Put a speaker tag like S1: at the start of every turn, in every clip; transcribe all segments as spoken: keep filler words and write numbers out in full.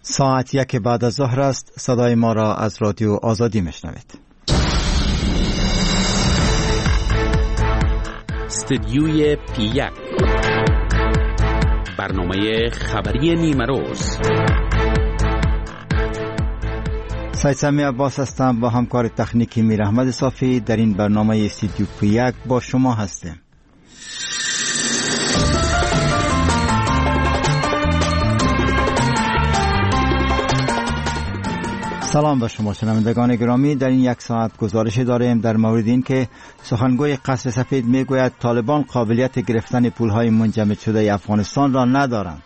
S1: ساعت یک بعد از ظهر است. صدای ما را از رادیو آزادی میشنوید.
S2: استدیوی پی یک، برنامه خبری نیمه روز.
S1: سید سمی عباس هستم، با همکار تکنیکی میر احمد صافی در این برنامه استدیو پی یک با شما هستیم. سلام به شما شنوندگان گرامی. در این یک ساعت گزارش داریم در مورد این که سخنگوی قصر سفید میگوید طالبان قابلیت گرفتن پولهای منجمد شده افغانستان را ندارند.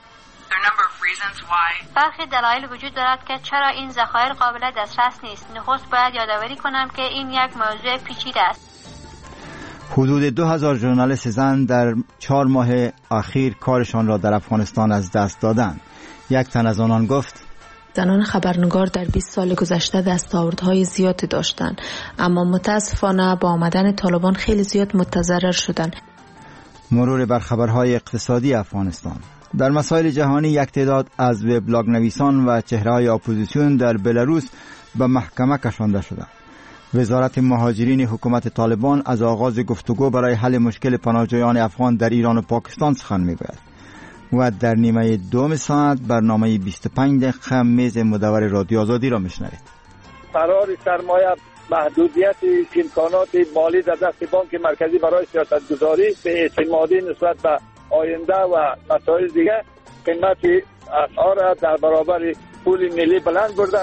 S3: برخی دلایل وجود دارد که چرا این ذخایر قابل دسترس نیست. نخست باید یادآوری کنم که این یک موضوع پیچیده است.
S1: حدود دو هزار ژورنالیست زن در چهار ماه اخیر کارشان را در افغانستان از دست دادند. یک تن از آنان گفت:
S4: زنان خبرنگار در بیست سال گذشته دستاوردهای زیادی داشتند، اما متاسفانه با آمدن طالبان خیلی زیاد متضرر شدند.
S1: مرور بر خبرهای اقتصادی افغانستان. در مسائل جهانی یک تعداد از وبلاگ نویسان و چهره‌های اپوزیسیون در بلاروس به محکمه کشانده شدند. وزارت مهاجرین حکومت طالبان از آغاز گفتگو برای حل مشکل پناهجویان افغان در ایران و پاکستان سخن می‌گوید. و در نیمه دوم ساعت برنامه بیست و پنج دقیقه میز مدور رادیو آزادی را میشنوید.
S5: قرار سرمایه محدودیت امکانات مالی در دست بانک مرکزی برای سیاستگذاری به اعتمادی نسبت به آینده و مسائل دیگه قیمت اسعار در برابر پول ملی بلند برده.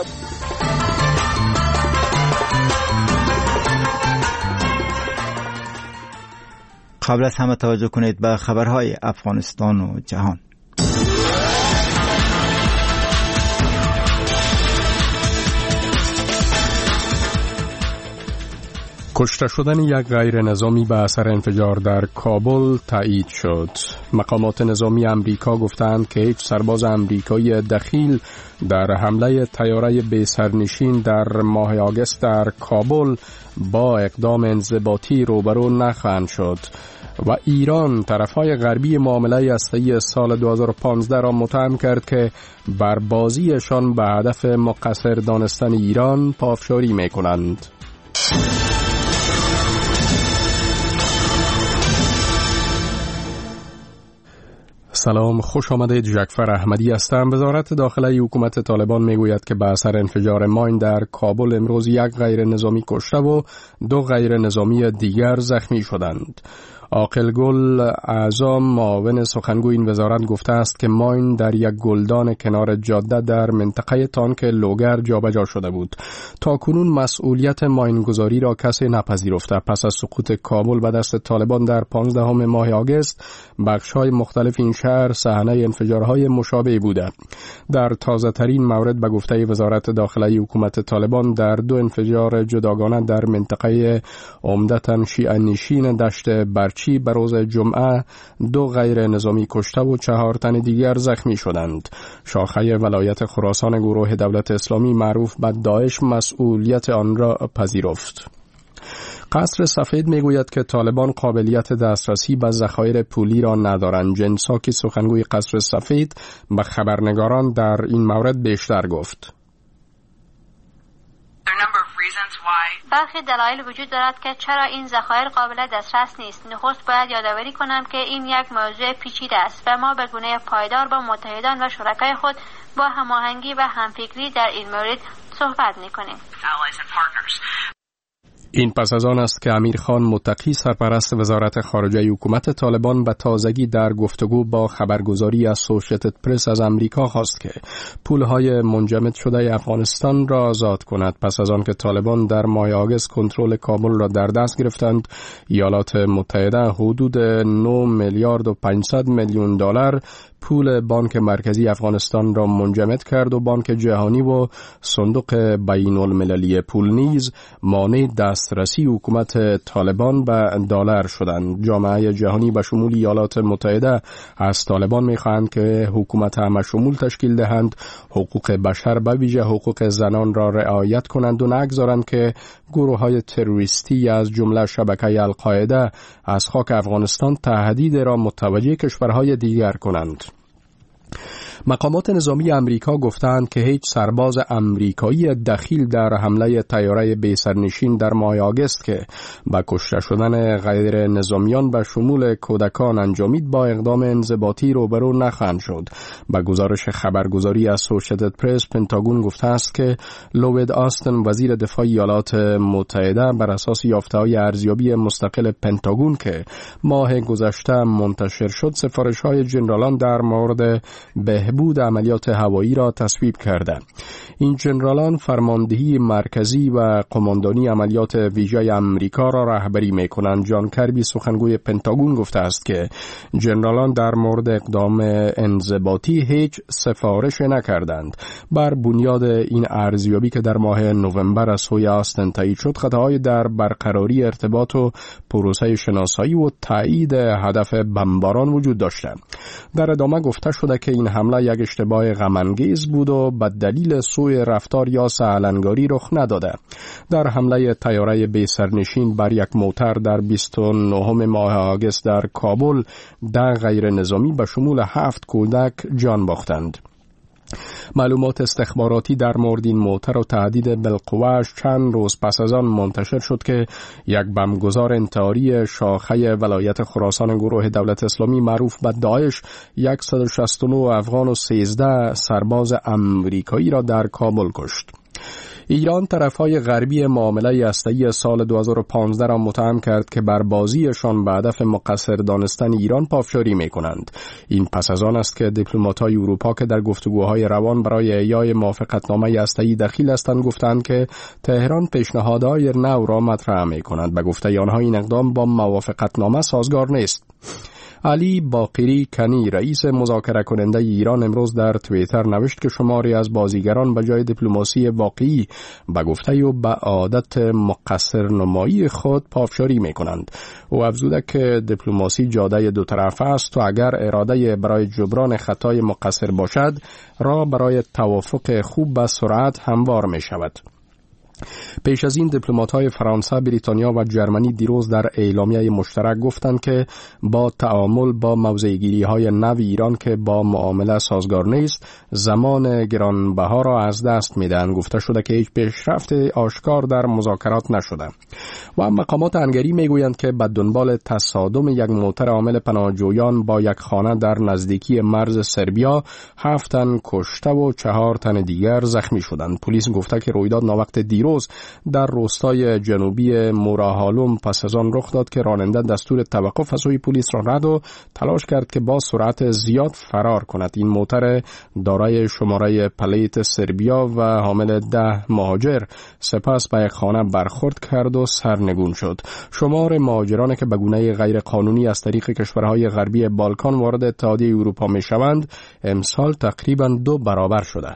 S1: قبل از همه توجه کنید به خبرهای افغانستان و جهان.
S6: کشته شدن یک غیر نظامی به اثر انفجار در کابل تایید شد. مقامات نظامی امریکا گفتند که هیچ سرباز امریکایی دخیل در حمله طیاره بی سرنشین در ماه آگوست در کابل با اقدام انضباطی روبرو نخواهند شد و ایران طرفهای غربی معامله هسته‌ای سال دو هزار و پانزده را متهم کرد که بر بازیشان به هدف مقصر دانستن ایران پافشاری می‌کنند. سلام، خوش آمدید. جعفر احمدی هستم. وزارت داخلی حکومت طالبان میگوید که به اثر انفجار ماین در کابل امروز یک غیر نظامی کشته و دو غیر نظامی دیگر زخمی شدند. عاقل گل اعظم معاون سخنگوی این وزارت گفته است که ماین در یک گلدان کنار جاده در منطقه تانک لوگر جابجا شده بود. تا کنون مسئولیت ماینگذاری را کسی نپذیرفته. پس از سقوط کابل به دست طالبان در پانزدهم ماه آگوست، بخش‌های مختلف این شهر صحنه انفجارهای مشابه بوده. در تازه ترین مورد به گفته وزارت داخلی حکومت طالبان در دو انفجار جداگانه در منطقه عمدتاً شیعه نشین دشت برچی به روز جمعه دو غیر نظامی کشته و چهار تن دیگر زخمی شدند. شاخه ولایت خراسان گروه دولت اسلامی معروف به داعش مسئولیت آن را پذیرفت. قصر سفید میگوید که طالبان قابلیت دسترسی به ذخایر پولی را ندارند. جن ساکی سخنگوی قصر سفید به خبرنگاران در این مورد بیشتر گفت.
S3: برخی دلایل وجود دارد که چرا این ذخایر قابل دسترس نیست. نخست باید یادآوری کنم که این یک موضوع پیچیده است و ما به گونه پایدار با متحدان و شرکای خود با هماهنگی و همفکری در این مورد صحبت می‌کنیم.
S6: این پس از آن است که امیر خان متقی سرپرست وزارت خارجه حکومت طالبان به تازگی در گفتگو با خبرگزاری اسوسییتد پرس از امریکا خواست که پولهای منجمد شده افغانستان را آزاد کند. پس از آن که طالبان در ماه آگوست کنترل کابل را در دست گرفتند، ایالات متحده حدود نه میلیارد و پانصد میلیون دلار پول بانک مرکزی افغانستان را منجمد کرد و بانک جهانی و صندوق بین المللی پول نیز مانع دسترسی حکومت طالبان به دلار شدند. جامعه جهانی به شمول ایالات متحده از طالبان می‌خواهند که حکومت همه شمول تشکیل دهند، حقوق بشر به ویژه حقوق زنان را رعایت کنند و نگذارند که گروه‌های تروریستی از جمله شبکه القاعده از خاک افغانستان تهدید را متوجه کشورهای دیگر کنند. مقامات نظامی امریکا گفتند که هیچ سرباز امریکایی دخیل در حمله طیاره بی‌سرنشین در ماه آگوست که با کشته شدن غیر نظامیان به شمول کودکان انجامید با اقدام انضباطی روبرو نخواهند شد. با گزارش خبرگزاری اسوسییتد پرس، پنتاگون گفته است که لوید آستن، وزیر دفاع ایالات متحده، بر اساس یافته‌های ارزیابی مستقل پنتاگون که ماه گذشته منتشر شد، سفارش‌های ژنرالان در مورد بهبود عملیات هوایی را تصویب کرده. این ژنرالان فرماندهی مرکزی و قماندانی عملیات ویژه امریکا را رهبری می‌کنند. جان کربی، سخنگوی پنتاگون، گفته است که ژنرالان در مورد اقدام انضباطی هیچ سفارش نکردند. بر بنیاد این ارزیابی که در ماه نوامبر از سوی آستن تایید شد، خطاهای در برقراری ارتباط و پروسه شناسایی و تایید هدف بمباران وجود داشته. در ادامه گفته شده که این حمله یک اشتباه غم‌انگیز بود و به دلیل سوء رفتار یا سهلنگاری رخ نداده. در حمله طیاره بی‌سرنشین بر یک موتر در بیست و نهم ماه آگوست در کابل، ده غیر نظامی به شمول هفت کودک جان باختند. معلومات استخباراتی در مورد این موتر و تهدید بالقوه‌اش چند روز پس از آن منتشر شد که یک بمبگذار انتحاری شاخه ولایت خراسان گروه دولت اسلامی معروف به داعش صد و شصت و نه افغان و سیزده سرباز امریکایی را در کابل کشت. ایران طرفهای غربی معامله هسته‌ای سال دو هزار و پانزده را متهم کرد که بر بازیشان به هدف مقصر دانستن ایران پافشاری می‌کنند. این پس از آن است که دیپلمات‌های اروپا که در گفتگوهای روان برای احیای موافقتنامه هسته‌ای دخیل هستند گفتند که تهران پیشنهادهای نو را مطرح می‌کند. به گفته آنها این اقدام با موافقتنامه سازگار نیست. علی باقری کنی، رئیس مذاکره کننده ایران، امروز در توییتر نوشت که شماری از بازیگران به جای دیپلماسی واقعی به گفته و به عادت مقصر نمایی خود پافشاری می کنند. او افزوده که دیپلماسی جاده دو طرفه است و اگر اراده برای جبران خطای مقصر باشد، راه برای توافق خوب به سرعت هموار می شود. پیش از این دیپلمات‌های فرانسه، بریتانیا و جرمنی دیروز در اعلامیه مشترک گفتند که با تعامل با موضع‌گیری‌های نو ایران که با معامله سازگار نیست، زمان گرانبها را از دست می‌دهند. گفته شده که هیچ پیشرفت آشکار در مذاکرات نشده و مقامات هنگری می‌گویند که به دنبال تصادم یک موتر حامل پناهجویان با یک خانه در نزدیکی مرز سربیا، هفت تن کشته و چهار تن دیگر زخمی شدند. پلیس گفته که رویداد ناوقت دیروز در روستای جنوبی موراهالوم پس از آن رخ داد که راننده دستور توقف از سوی پلیس را رد و تلاش کرد که با سرعت زیاد فرار کند. این موتر دارای شماره پلیت سربیا و حامل ده مهاجر سپس به یک خانه برخورد کرد و سرنگون شد. شمار مهاجرانی که به گونه غیر قانونی از طریق کشورهای غربی بالکان وارد اتحادیه اروپا می شوند امسال تقریباً دو برابر شده.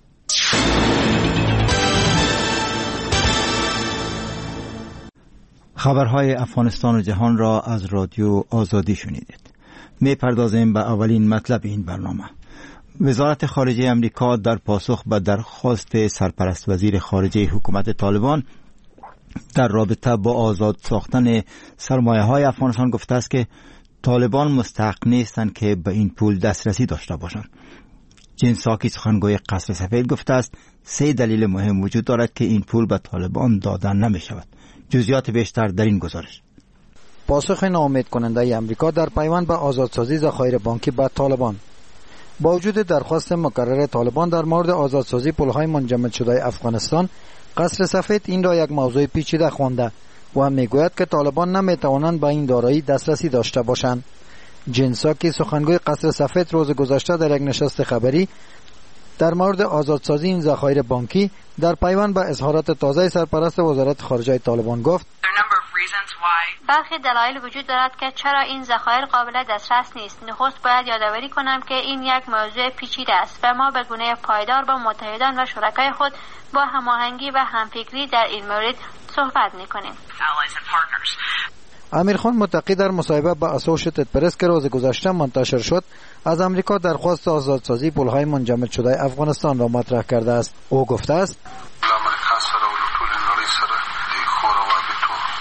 S1: خبرهای افغانستان و جهان را از رادیو آزادی شنیدید. می پردازیم به اولین مطلب این برنامه. وزارت خارجه امریکا در پاسخ به درخواست سرپرست وزیر خارجه حکومت طالبان در رابطه با آزاد ساختن سرمایه های افغانستان گفته است که طالبان مستحق نیستند که به این پول دسترسی داشته باشند. جین ساکی، سخنگوی قصر سفید، گفته است سه دلیل مهم وجود دارد که این پول به طالبان دادن نمی شود. جزئیات بیشتر در این گزارش.
S7: پاسخ ناامید کننده امریکا در پیوند به آزادسازی ذخایر بانکی به طالبان. با وجود درخواست مکرر طالبان در مورد آزادسازی پولهای منجمد شده افغانستان، قصر سفید این را یک موضوع پیچیده خوانده و میگوید که طالبان نمیتوانند به این دارایی دسترسی داشته باشند. جین ساکی، سخنگوی قصر سفید، روز گذشته در یک نشست خبری در مورد آزادسازی این ذخایر بانکی در پیوند به اظهارات تازه سرپرست وزارت خارجه طالبان گفت:
S3: برخی دلایل وجود دارد که چرا این ذخایر قابل دسترس نیست. نخست باید یادآوری کنم که این یک موضوع پیچیده است و ما به گونه پایدار با متحدان و شرکای خود با هماهنگی و همفکری در این مورد صحبت می‌کنیم.
S7: امیر خان متقی در مصاحبه با اسوسییتد پرس که روز گذشته منتشر شد، از امریکا درخواست آزادسازی پولهای منجمد شده افغانستان را مطرح کرده است. او گفته است:
S8: ما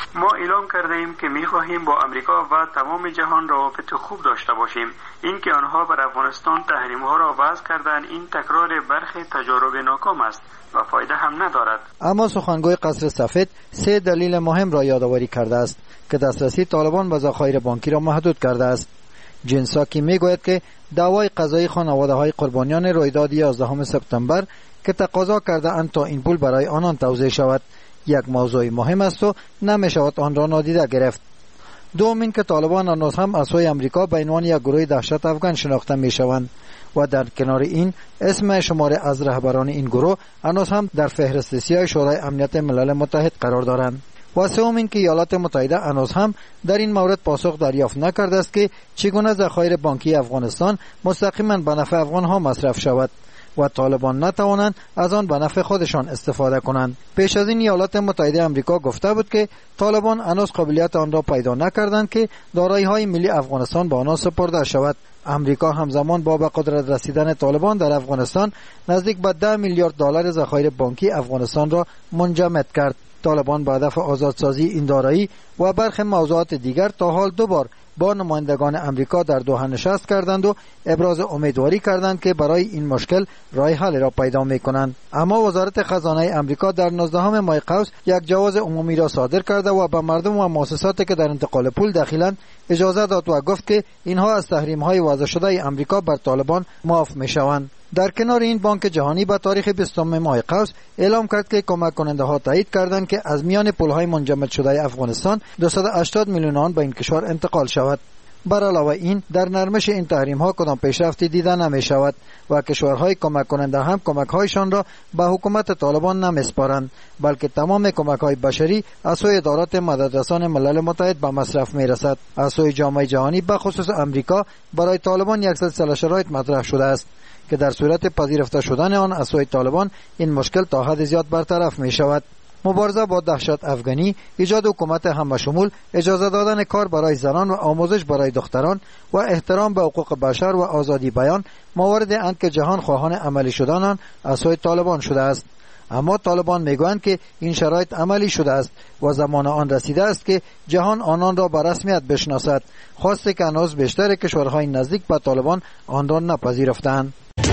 S8: اعلام کرده ایم که می خواهیم با امریکا و تمام جهان روابط خوب داشته باشیم. اینکه آنها بر افغانستان تحریم ها را وضع کردن این تکرار برخی تجارب ناکام است و فایده هم ندارد.
S7: اما سخنگوی قصر سفید سه دلیل مهم را یادآوری کرده است که دسترسی طالبان به ذخایر بانکی را محدود کرده است. جین ساکی میگوید که دعوای قضایی خانواده های قربانیان رویداد یازدهم سپتامبر که تقاضا کرده اند تا این پول برای آنان توزیع شود یک موضوع مهم است و نمی شود آن را نادیده گرفت. دوم این که طالبان هنوز هم از سوی امریکا به عنوان یک گروه دهشت افغان شناخته می شوند و در کنار این اسم شماره از رهبران این گروه هنوز هم در فهرست سیاه شورای امنیت ملل متحد قرار دارند. و سوم این که ایالات متحده هنوز هم در این مورد پاسخ دریافت نکرده است که چگونه ذخایر بانکی افغانستان مستقیما به نفع افغان ها مصرف شود و طالبان نتوانند از آن به نفع خودشان استفاده کنند. پیش از این ایالات متحده آمریکا گفته بود که طالبان هنوز قابلیت آن را پیدا نکردند که دارایی‌های ملی افغانستان به آنها سپرده شود. امریکا همزمان با به قدرت رسیدن طالبان در افغانستان نزدیک به ده میلیارد دلار ذخایر بانکی افغانستان را منجمد کرد. طالبان با هدف آزادسازی این دارایی و برخی موضوعات دیگر تا حال دو بار با نمایندگان امریکا در دوحه نشست کردند و ابراز امیدواری کردند که برای این مشکل راه حل را پیدا می‌کنند. اما وزارت خزانه امریکا در نوزدهم ماه قوس یک جواز عمومی را صادر کرده و به مردم و مؤسساتی که در انتقال پول دخیلند اجازه داد و گفت که اینها از تحریم‌های وضع شده امریکا بر طالبان معاف می‌شوند. در کنار این بانک جهانی به تاریخ بیستم ماه قوس اعلام کرد که کمک کننده ها تایید کردند که از میان پول‌های منجمد شده افغانستان دویست و هشتاد میلیون آن به این کشور انتقال شود. بر علاوه این در نرمش این تحریم ها کدام پیشرفتی دیده نمی شود و کشورهای کمک کننده هم کمک هایشان را به حکومت طالبان نمیسپارند، بلکه تمام کمک های بشری از سوی ادارات مددرسان ملل متحد به مصرف می رسد. از سوی جامعه جهانی به خصوص امریکا برای طالبان یک سلسله شرایط مطرح شده است که در صورت پذیرفته شدن آن از سوی طالبان این مشکل تا حد زیاد برطرف می شود. مبارزه با دهشت افغانی، ایجاد حکومت همشمول، اجازه دادن کار برای زنان و آموزش برای دختران و احترام به حقوق بشر و آزادی بیان موارد اند که جهان خواهان عملی شدن آن از سوی طالبان شده است. اما طالبان میگویند که این شرایط عملی شده است و زمان آن رسیده است که جهان آنان را به رسمیت بشناسد، خواسته که هنوز بیشتر کشورهای نزدیک به طالبان آن را نپذیرفتند.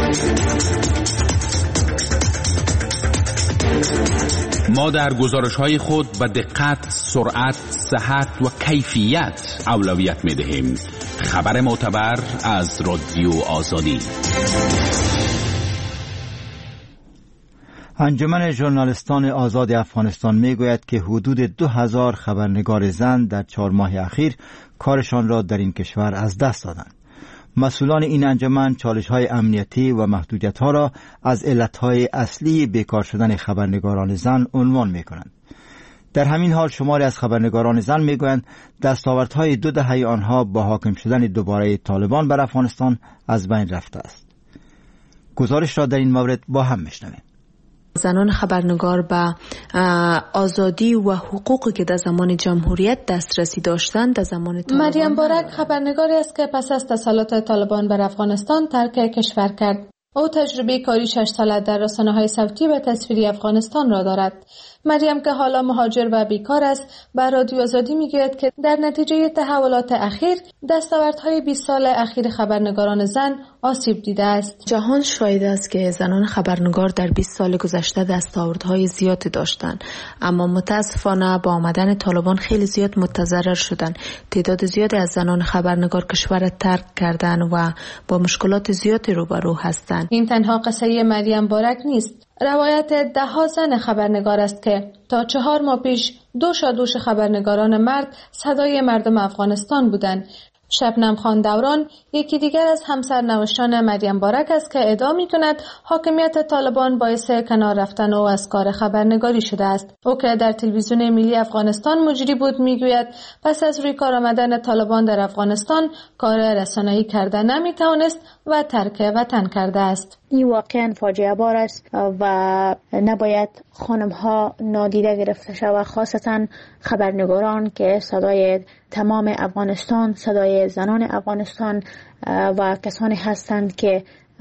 S2: ما در گزارش‌های خود به دقت، سرعت، صحت و کیفیت اولویت می‌دهیم. خبر معتبر از رادیو آزادی.
S1: انجمن ژورنالیستان آزاد افغانستان میگوید که حدود دو هزار خبرنگار زن در چهار ماه اخیر کارشان را در این کشور از دست دادند. مسئولان این انجمن چالش‌های امنیتی و محدودیت‌ها را از علت‌های اصلی بیکار شدن خبرنگاران زن عنوان می‌کنند. در همین حال شماری از خبرنگاران زن می‌گویند دستاوردهای دو دهه آنها با حاکم شدن دوباره طالبان بر افغانستان از بین رفته است. گزارش را در این مورد با هم می‌شنویم.
S4: زنان خبرنگار به آزادی و حقوقی که در زمان جمهوریت دسترسی داشتند در زمان طالبان.
S9: مریم بارک خبرنگاری است که پس از تسلط طالبان بر افغانستان ترک کشور کرد. او تجربه کاری شش ساله در رسانه‌های صوتی و تصویری افغانستان را دارد. مریم که حالا مهاجر و بیکار است به رادیو آزادی میگوید که در نتیجه تحولات اخیر دستاوردهای بیست سال اخیر خبرنگاران زن آسیب دیده است.
S4: جهان شاهد است که زنان خبرنگار در بیست سال گذشته دستاوردهای زیادی داشتند، اما متاسفانه با آمدن طالبان خیلی زیاد متضرر شدند. تعداد زیادی از زنان خبرنگار کشور را ترک کردند و با مشکلات زیادی روبرو هستند.
S9: این تنها قصه مریم بارک نیست. روایت ده ها زن خبرنگار است که تا چهار ماه پیش دوش دوش خبرنگاران مرد صدای مردم افغانستان بودند. شبنم خان دوران یکی دیگر از همسرنوشتان مریم بارک است که ادعا می‌کند حاکمیت طالبان باعث کنار رفتن او از کار خبرنگاری شده است. او که در تلویزیون ملی افغانستان مجری بود میگوید پس از روی کار آمدن طالبان در افغانستان کار رسانه‌ای کرده نمی‌توانست و ترک وطن کرده است.
S10: این واقعا فاجعه بار است و نباید خانم ها نادیده گرفته شود، خاصتا خبرنگاران که صدای تمام افغانستان، صدای زنان افغانستان و کسانی هستند که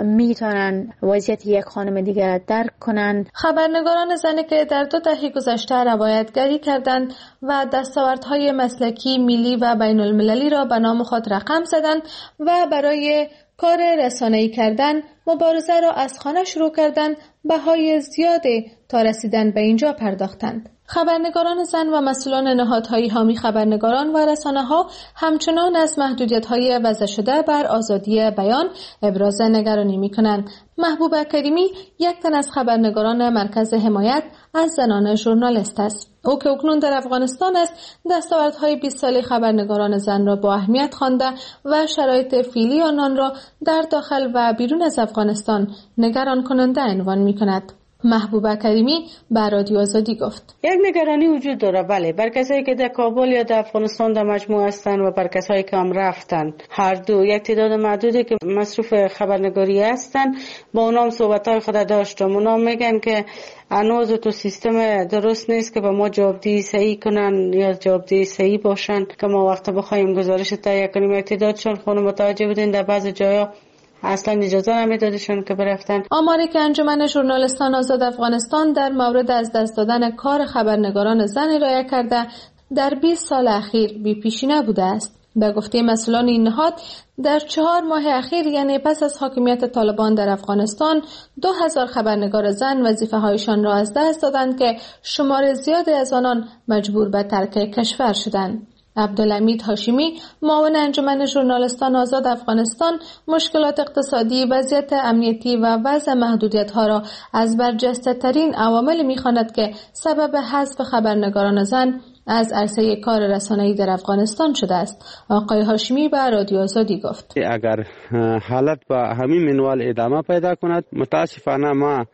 S10: میتونن وضعیت یک خانم دیگر را درک کنن.
S9: خبرنگاران زنی که در دو دهه گذشته روایتگری کردند و دستاوردهای مسلکی، ملی و بین المللی را به نام خود رقم زدند و برای کار رسانه‌ای کردن مبارزه را از خانه شروع کردند، بهای زیادی تا رسیدن به اینجا پرداختند. خبرنگاران زن و مسئولان نهادهای حامی خبرنگاران و رسانه‌ها همچنان از محدودیت‌های وضع شده بر آزادی بیان ابراز نگرانی می‌کنند. محبوبه کریمی یک تن از خبرنگاران مرکز حمایت از زنان ژورنالیست است. او که اکنون در افغانستان است، دستاوردهای بیست ساله خبرنگاران زن را با اهمیت خوانده و شرایط فعلی آنان را در داخل و بیرون از افغانستان نگران کننده عنوان می‌کند. محبوبه کریمی به رادیو آزادی گفت:
S11: یک نگرانی وجود داره، بله، بر کسایی که در کابل یا در افغانستان در مجموعه هستند و بر کسایی که هم رفتن، هر دو یک تعداد محدودی که مصروف خبرنگاری هستند با اونام صحبت‌های خود داشتم. اونا میگن که هنوز تو سیستم درست نیست که به ما جوابدهی صحیح کنن یا جوابدهی صحیح باشن که ما وقت بخوایم گزارش تهیه کنیم. یک تعدادشون خود متوجه بودین در بعض جاها اصلا اجازه نمیدادشون که برفتن.
S9: آماری که انجمن ژورنالیستان آزاد افغانستان در مورد از دست دادن کار خبرنگاران زن ارائه کرده در بیست سال اخیر بی پیشی نبوده است. به گفته مسئولان این نهاد، در چهار ماه اخیر، یعنی پس از حاکمیت طالبان در افغانستان، دو هزار خبرنگار زن وظیفه هایشان را از دست دادند که شمار زیادی از آنان مجبور به ترک کشور شدند. عبدالحمید هاشمی، معاون انجمن ژورنالیستان آزاد افغانستان، مشکلات اقتصادی، وضعیت امنیتی و وضع محدودیت‌ها را از برجسته ترین عوامل می‌خواند که سبب حذف خبرنگاران زن از عرصه کار رسانه‌ای در افغانستان شده است. آقای هاشمی به رادیو آزادی گفت:
S12: اگر حالت با همین منوال ادامه پیدا کند، متاسفانه ما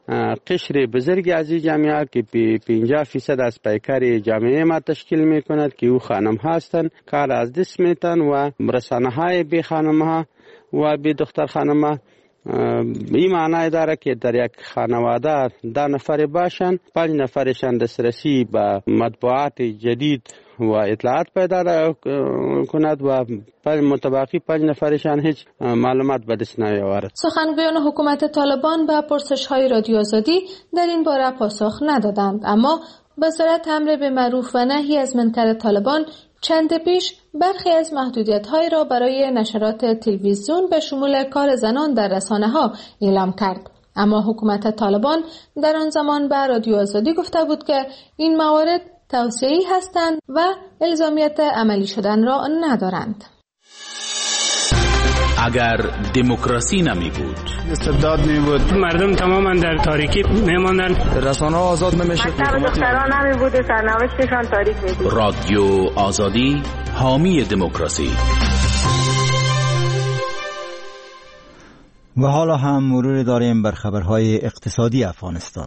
S12: قشر بزرگی از جامعه که پنجاه فیصد از پیکر جامعه ما تشکیل می کند که او خانم هستند، کار از دست میتن و رسانه های بی خانم ها و بی دختر خانم ها. این معنی داره که در یک خانواده ده نفر باشند، پنج نفرشان دسترسی به مطبوعات جدید و اطلاعات پیدا کند و متبقی پنج نفرشان هیچ معلومات به دست نیاورد.
S9: سخنگویان حکومت طالبان به پرسش‌های رادیو آزادی در این باره پاسخ ندادند، اما وزارت امر به معروف و نهی از منکر طالبان چند پیش برخی از محدودیت‌های را برای نشرات تلویزیون به شمول کار زنان در رسانه‌ها اعلام کرد. اما حکومت طالبان در آن زمان به رادیو آزادی گفته بود که این موارد توصیه‌ای هستند و الزامیت عملی شدن را ندارند.
S2: اگر دموکراسی نمی بود،
S13: استبداد می بود، مردم تماما در تاریکی می ماندن، رسانه‌ها آزاد نمی شد،
S14: دختران نمی بود، سرنوشتشان تاریک می بود.
S2: رادیو آزادی، حامی دموکراسی.
S1: و حالا هم مرور داریم بر خبرهای اقتصادی افغانستان.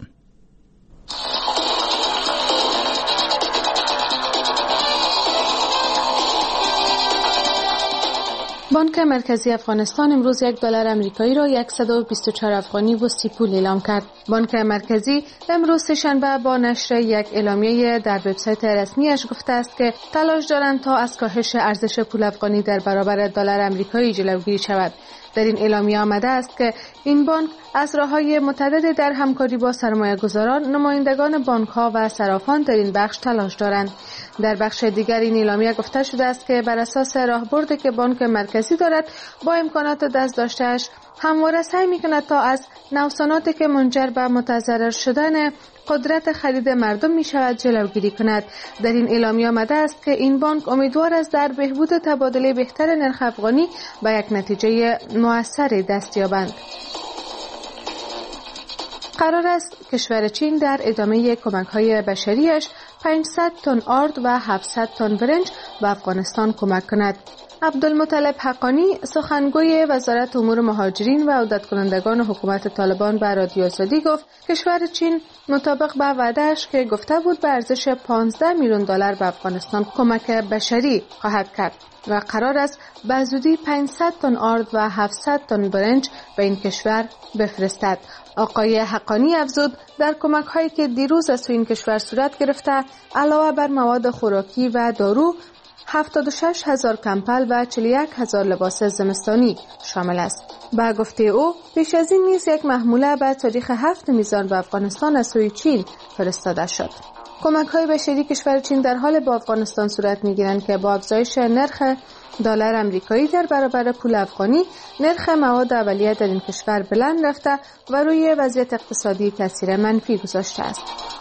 S9: بانک مرکزی افغانستان امروز یک دلار آمریکایی را صد و بیست و چهار افغانی و سی پول اعلام کرد. بانک مرکزی امروز سه‌شنبه با نشر یک اعلامیه در وبسایت رسمیش گفته است که تلاش دارند تا از کاهش ارزش پول افغانی در برابر دلار آمریکایی جلوگیری شود. در این اعلامیه آمده است که این بانک از راه‌های متعددی در همکاری با سرمایه‌گذاران، نمایندگان بانک‌ها و صرافان در این بخش تلاش دارند. در بخش دیگر این اعلامیه گفته شده است که بر اساس راهبردی که بانک مرکزی دارد، با امکانات دست داشته‌اش همواره سعی می‌کند تا از نوساناتی که منجر به متضرر شدن قدرت خرید مردم می‌شود جلوگیری کند. در این اعلامیه آمده است که این بانک امیدوار است در بهبود تبادله بهتر نرخ افغانی به یک نتیجه مؤثر دست یابند. قرار است کشور چین در ادامه کمک‌های بشریش پانصد تن آرد و هفتصد تن برنج به افغانستان کمک کند. عبدالمطلب حقانی، سخنگوی وزارت امور مهاجرین و عودت کنندگان حکومت طالبان به رادیو آزادی گفت کشور چین مطابق به وعده‌اش که گفته بود به ارزش پانزده میلیون دلار به افغانستان کمک بشری خواهد کرد و قرار است به زودی پانصد تن آرد و هفتصد تن برنج به این کشور بفرستد. آقای حقانی افزود در کمک‌هایی که دیروز از این کشور صورت گرفته، علاوه بر مواد خوراکی و دارو، هفتاد و شش هزار کمپل و چهل و یک هزار لباس زمستانی شامل است. به گفته او پیش از این نیز یک محموله به تاریخ هفت میزان به افغانستان از سوی چین فرستاده شد. کمک‌های بشری کشور چین در حال با افغانستان صورت می‌گیرند که با افزایش نرخ دلار آمریکایی در برابر پول افغانی، نرخ مواد اولیه در این کشور بلند رفته و روی وضعیت اقتصادی تاثیر منفی گذاشته است.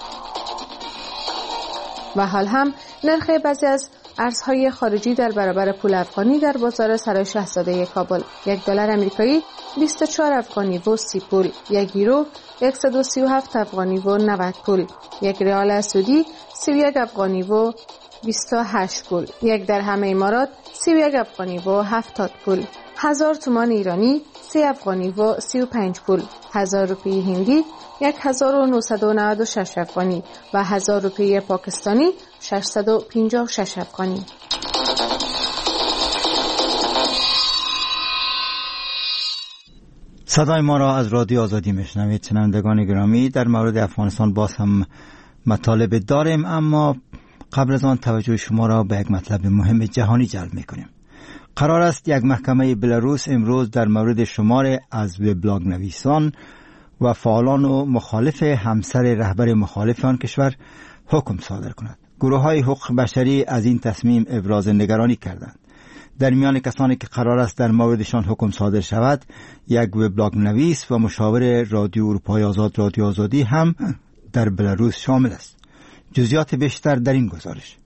S9: و حال هم نرخ بعضی از ارزهای خارجی در برابر پول افغانی در بازار سرای شاهزاده کابل: یک دلار آمریکایی بیست و چهار افغانی و سی پول، یک یورو صد و سی و هفت افغانی و نود پول، یک ریال سعودی سی و یک افغانی و بیست و هشت پول، یک درهم امارات سی و یک افغانی و هفتاد پول، هزار تومان ایرانی سی افغانی و سی و پنج پول، هزار روپیه هندی یک هزار و نهصد و نود و شش افغانی و هزار روپیه پاکستانی ششصد و پنجاه و شش افغانی.
S1: صدای ما را از رادیو آزادی میشنوید. شنوندگان گرامی، در مورد افغانستان باز هم مطالب داریم، اما قبل از آن توجه شما را به یک مطلب مهم جهانی جلب میکنیم. قرار است یک محکمه بلاروس امروز در مورد شمار از وبلاگ نویسان و فعالان و مخالف همسر رهبر مخالف آن کشور حکم صادر کند. گروه های حقوق بشری از این تصمیم ابراز نگرانی کردند. در میان کسانی که قرار است در موردشان حکم صادر شود، یک وبلاگ نویس و مشاور رادیو اروپای آزاد رادیو آزادی هم در بلاروس شامل است. جزئیات بیشتر در این گزارش.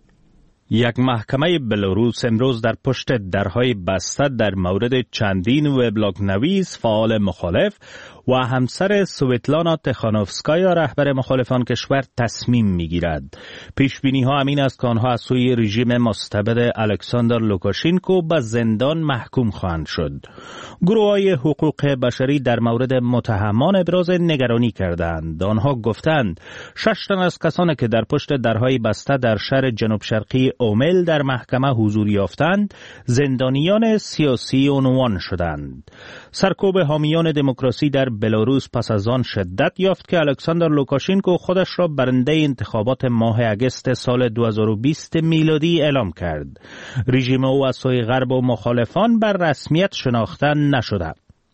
S15: یک محکمه بلاروس امروز در پشت درهای بسته در مورد چندین وبلاگ نویس فعال مخالف و همسر سویتلانا تخانوفسکایا رهبر مخالفان کشور تصمیم میگیرد. پیش بینی ها همین است که آنها از سوی رژیم مستبد الکساندر لوکاشینکو به زندان محکوم خواهند شد. گروه های حقوق بشری در مورد متهمان ابراز نگرانی کردند. آنها گفتند شش تن از کسانی که در پشت درهای بسته در شهر جنوب شرقی اومل در محکمه حضور یافتند زندانیان سیاسی عنوان شدند. سرکوب حامیان دموکراسی در بلاروس پس از آن شدت یافت که الکساندر لوکاشینکو خودش را برنده انتخابات ماه اگست سال دو هزار و بیست میلادی اعلام کرد. رژیم او از سوی غرب و مخالفان بر رسمیت شناخته نشده.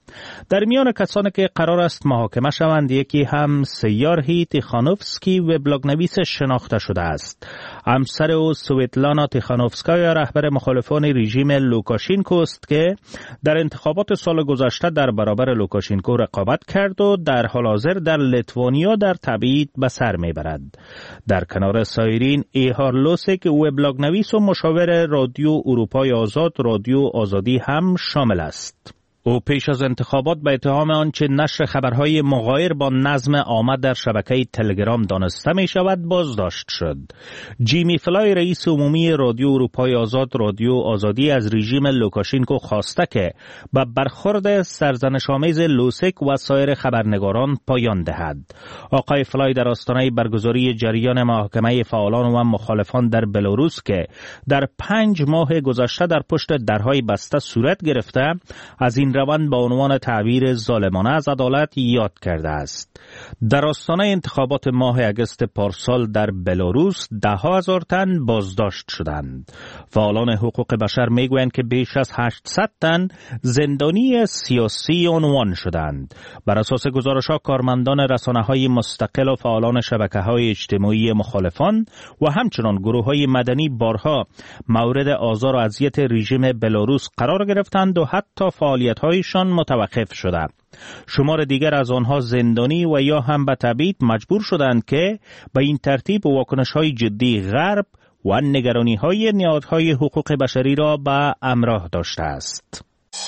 S15: در میان کسانی که قرار است محاکمه شوند یکی هم سیارهی تیخانوفسکی وبلاگ نویس شناخته شده است. همسر او سویتلانا تیخانوفسکایا رهبر مخالفان رژیم لوکاشینکو است که در انتخابات سال گذشته در برابر لوکاشینکو رقابت کرد و در حال حاضر در لیتوانیا در تبعید به سر میبرد. در کنار سایرین ایهار لوسک وبلاگ نویس و مشاور رادیو اروپای آزاد رادیو آزادی هم شامل است. او پیش از انتخابات به اتهام آنچه نشر خبرهای مغایر با نظم آمد در شبکه تلگرام دانسته می شود بازداشت شد. جیمی فلای رئیس عمومی رادیو اروپای آزاد رادیو آزادی از رژیم لوکاشینکو خواسته که به برخورد سرزنش‌آمیز لوسک و سایر خبرنگاران پایان دهد. آقای فلای در آستانه برگزاری جریان محاکمه فعالان و مخالفان در بلاروس که در پنج ماه گذشته در پشت درهای بسته صورت گرفته از این روند با عنوان تعبیر ظالمانه از عدالت یاد کرده است. در آستانه انتخابات ماه اگست پارسال در بلاروس ده ها هزار تن بازداشت شدند. فعالان حقوق بشر میگویند که بیش از هشتصد تن زندانی سیاسی عنوان شدند. بر اساس گزارش‌ها کارمندان رسانه‌های مستقل و فعالان شبکه‌های اجتماعی مخالفان و همچنان گروه‌های مدنی بارها مورد آزار و اذیت رژیم بلاروس قرار گرفتند و حتی فعالیت هایشان متوقف شده. شمار دیگر از آنها زندانی و یا هم به تبعید مجبور شدند که به این ترتیب واکنش‌های جدی غرب و نگرانی‌های نهادهای حقوق بشری را به همراه داشته است.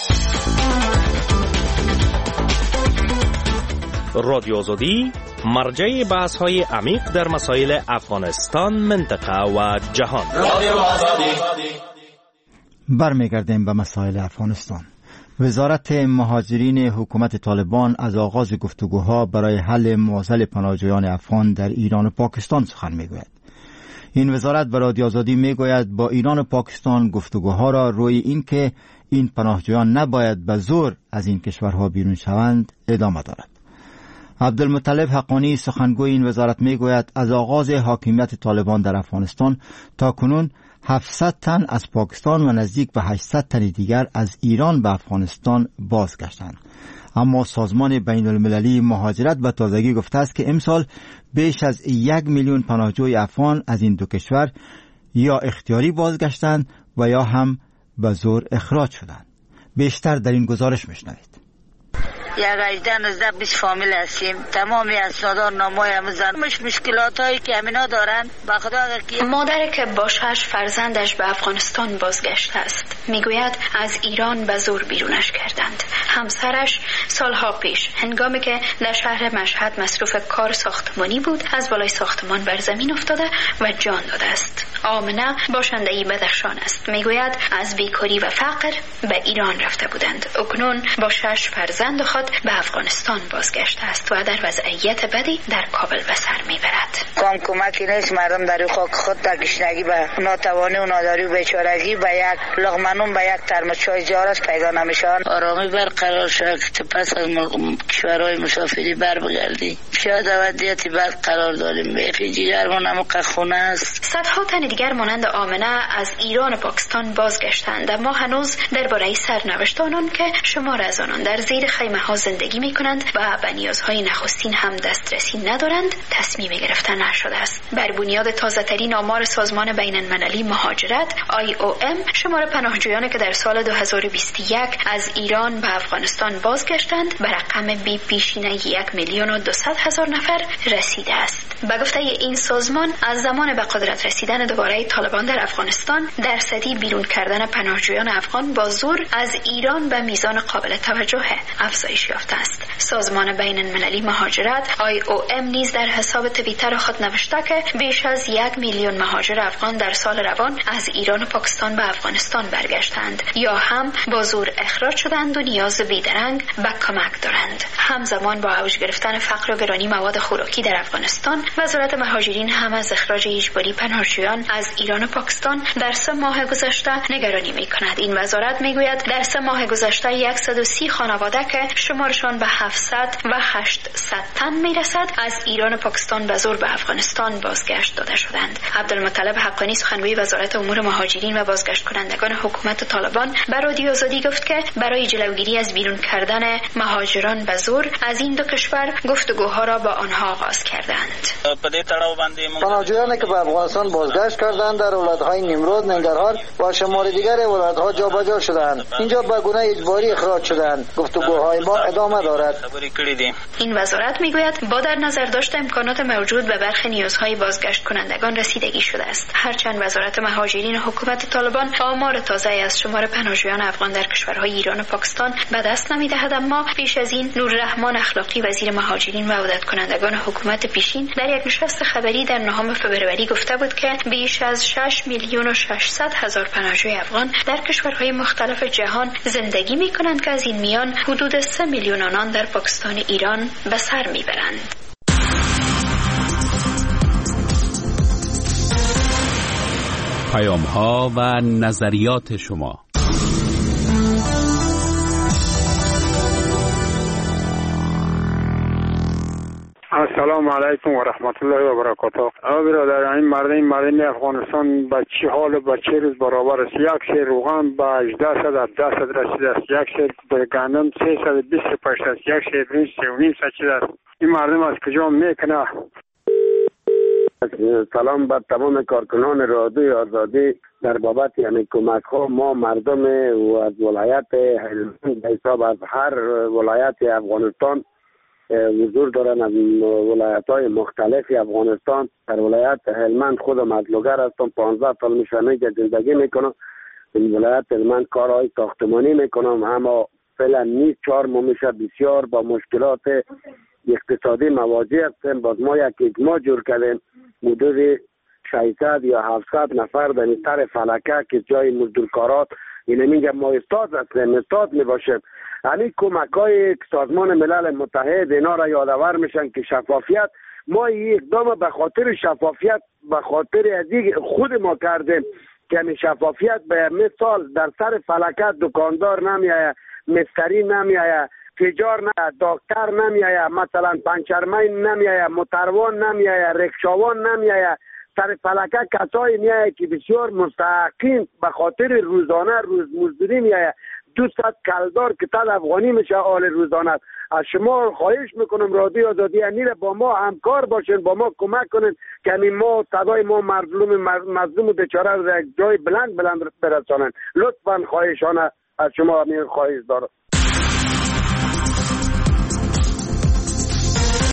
S15: رادیو آزادی مرجع بحث‌های عمیق در مسائل افغانستان، منطقه و جهان. رادیو آزادی.
S1: برمیگردیم به مسائل افغانستان. وزارت مهاجرین حکومت طالبان از آغاز گفتگوها برای حل معضل پناهجویان افغان در ایران و پاکستان سخن میگوید. این وزارت به رادیو آزادی میگوید با ایران و پاکستان گفتگوها را روی این که این پناهجویان نباید به زور از این کشورها بیرون شوند ادامه دارد. عبدالمطلب حقانی سخنگوی این وزارت میگوید از آغاز حاکمیت طالبان در افغانستان تا کنون هفتصد تن از پاکستان و نزدیک به هشتصد تن دیگر از ایران به افغانستان بازگشتند. اما سازمان بین المللی مهاجرت به تازگی گفته است که امسال بیش از یک میلیون پناهجوی افغان از این دو کشور یا اختیاری بازگشتند و یا هم به زور اخراج شدند. بیشتر در این گزارش میشنوید.
S16: یک هجده نوزده بیست فامیل هستیم. تمامی اسنادار نامای همزن مش مشکلات هایی که همینا دارن با خدا که
S4: مادر که با شش فرزندش به افغانستان بازگشته است میگوید از ایران به زور بیرونش کردند. همسرش سالها پیش هنگامی که در شهر مشهد مصروف کار ساختمانی بود از بالای ساختمان بر زمین افتاده و جان داده است. آمنه باشنده‌ای بدخشان است. میگوید از بیکاری و فقر به ایران رفته بودند. اکنون با شش فرزند خود به افغانستان بازگشته است و در وضعیت بدی در کابل به سر میبرد.
S16: کام کمکی نیست. مردم در خاک خود تگشنگی به ناتوانی و ناداری و بیچارگی به یک لقمه به یک ترمس چای زیارت پیدا نمیشن. آرامی برقرار شد که پس از کشورهای مسافری بر بگردی. شاید وضعیت بد قرار داریم. بیخی جیگرمون هم خونه است.
S4: صدها تن دیگر مانند آمنه از ایران و پاکستان بازگشتند، اما هنوز درباره سرنوشت آنان که شمار از آنان در زیر خیمه ها زندگی می کنند و به نیازهای نخستین هم دسترسی ندارند تصمیم گرفتن نشده است. بر بنیاد تازه ترین آمار سازمان بین المللی مهاجرت آی او ام شمار پناهجویانی که در سال دو هزار و بیست و یک از ایران به افغانستان بازگشتند به رقم بی پیشینه یک میلیون و دویست هزار نفر رسیده است. به گفته این سازمان از زمان به قدرت رسیدن دوباره طالبان در افغانستان درصدی بیرون کردن پناهجویان افغان با زور از ایران به میزان قابل توجه افزایش یافته است. سازمان بین المللی مهاجرت آی او ام نیز در حساب توییتر خود نوشته که بیش از یک میلیون مهاجر افغان در سال روان از ایران و پاکستان به افغانستان برگشتند یا هم با زور اخراج شدند و نیاز بیدرنگ به کمک دارند. همزمان با اوج گرفتن فقر و گرانی مواد خوراکی در افغانستان وزارت مهاجرین هم از اخراج اجباری پناهجویان از ایران و پاکستان در سه ماه گذشته نگرانی می‌کند. این وزارت میگوید در سه ماه گذشته صد و سی خانواده که شمارشان به هفتصد و هشتصد تن میرسد از ایران و پاکستان به زور به افغانستان بازگشت داده شدند. عبدالمطلب حقانی سخنگوی وزارت امور مهاجرین و بازگشت کنندگان حکومت طالبان بر رادیو آزادی گفت که برای جلوگیری از بیرون کردن مهاجران به زور از این دو کشور گفتگوها را با آنها آغاز کردند.
S7: پناهجویانی که به افغانستان بازگشت کردند در ولایت‌های نیمرود، ننگرهار و شمال دیگر ولایت‌ها جابجا شدند. اینجا به گونه اجباری اخراج شدند. گفتگوهای ما ادامه دارد.
S4: این وزارت میگوید با در نظر داشت امکانات موجود به برخی نیازهای بازگشت کنندگان رسیدگی شده است. هرچند وزارت مهاجرین حکومت طالبان آمار تازه از شمار پناهجویان افغان در کشورهای ایران و پاکستان به دست نمیدهد، اما پیش از این نوررحمان اخلاقی وزیر مهاجرین و عودت کنندگان حکومت پیشین در یک نشست خبری در نهم فوریه گفته بود که بیش از شش میلیون و ششصد هزار پناهجوی افغان در کشورهای مختلف جهان زندگی می‌کنند که از این میان حدود سه میلیون آنان در پاکستان و ایران به سر میبرند.
S2: پیام‌ها و نظریات شما.
S17: السلام علیکم و رحمت الله و برکاته. آقا برادر، این مردم مردم افغانستان به چه حال و به چه روز برابر است؟ یک سیر روغن به هجده صد هفده صد رسیده است، یک سیر به گندم سیصد و بیست و پنج است، یک سیر برنج سه و نیم صد چیز است. این مردم از کجا میکنه؟
S18: سلام بر تمام کارکنان رادیوی آزادی. در بابت یعنی کمک ها ما مردم و از ولایت هلمند به حساب از هر ولایت افغانستان حضور دارن، از ولایت های مختلف افغانستان. در ولایت هلمند خودم از لوگر هستم، پانزده سال میشه که زندگی میکنم. این ولایت هلمند کارهای ساختمانی میکنم، اما فعلا نیست. چهار ماه میشه بسیار با مشکلات اقتصادی مواجه هستیم. باز ما یک اجماع جور کردیم حدود ششصد یا هفتصد نفر در این طرف فلکه که جای مزدورکارات اینه میگه ما استاد هستیم، استاد میباشیم. همین کمک های سازمان ملل متحد اینا را یادآور میشن که شفافیت، ما یک اقدام به خاطر شفافیت به خاطر از خود ما کردیم که همین شفافیت به مثال در سر فلکت دکاندار نمیایه، مستری نمیایه، تجار نه، دکتر نمیایه، مثلا پنچرمین نمیایه، موتروان نمیایه، رکشاوان نمیایه، سر فلکه کسایی میایه که بسیار مستحقین به خاطر روزانه روز مزدوری میایه دویست کلدار که تد افغانی میشه آل روزانه. از شما خواهش میکنم رادیو آزادی امیر با ما همکار باشین، با ما کمک کنین که همین ما صدای ما مظلوم مظلوم و بیچاره رو یک جای بلند بلند برسانن. لطفا خواهشانه از شما امیر خواهش دارم.